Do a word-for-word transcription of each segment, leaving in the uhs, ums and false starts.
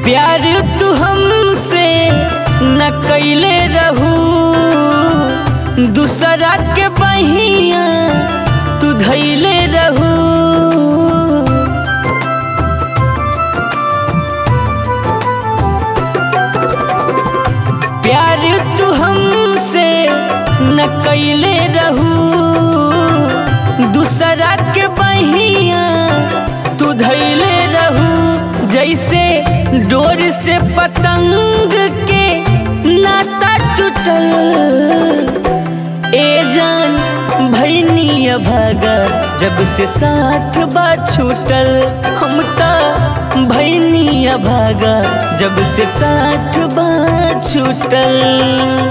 प्यार तू हमसे न कैले रहू, दूसरा के बहिया तू धैले रहू। प्यार तू हमसे न कैले रहू, दूसरा के बहिया तू धैले रहू। जैसे डोर से पतंग के नाता टूटल, ए जान भैनी भागा जब से साथ बा छूटल। हम ता भैनी भागा जब से साथ बा छूटल।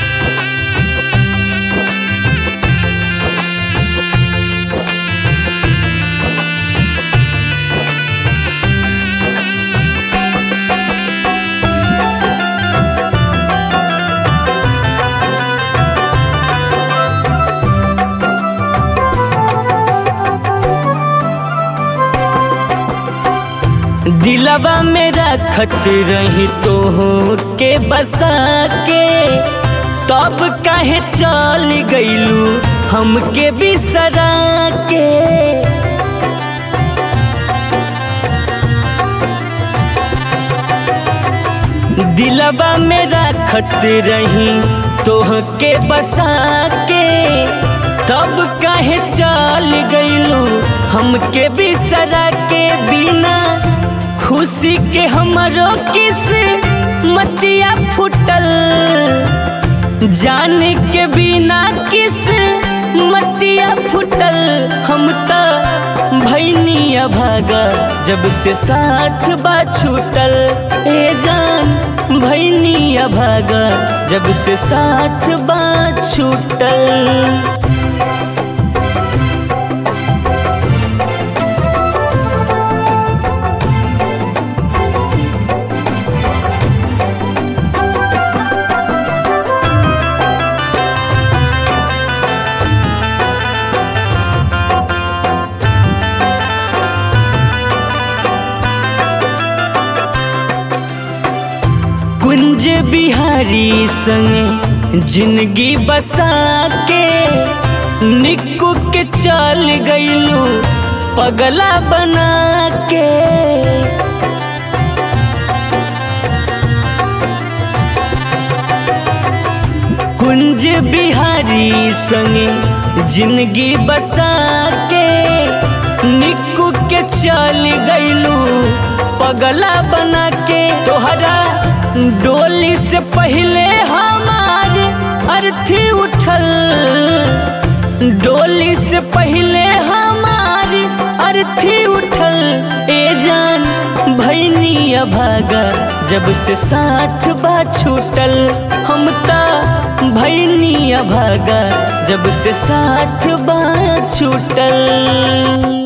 दिलवा में रखत रही तो हो के बसा के, तब काहे चल गइलू हमके बिसरा के। दिलवा में रखत रही तो हो के बसा के, तब काहे चल गइलू हमके बिसरा के। बिना खुशी के हमरो किस मतिया फुटल, जान के बिना किस मतिया फुटल। हम ता भैनी भागा जब से साथ बा छूटल, ए जान भैनी भागा जब से साथ बा छूटल। कुंज बिहारी संगे जिंदगी बसा के, निक्कू के चल गइलू पगला बना के। कुंज बिहारी संगे जिंदगी बसा के, निक्कू के चल गइलू पगला बना के। तोहरा डोली से पहले हमार अर्थी उठल, डोली से पहले हमार अर्थी उठल। ए जान भैनी भागा जब से साथ बा छूटल, हम ता भैनी भागा जब से साथ बा छूटल।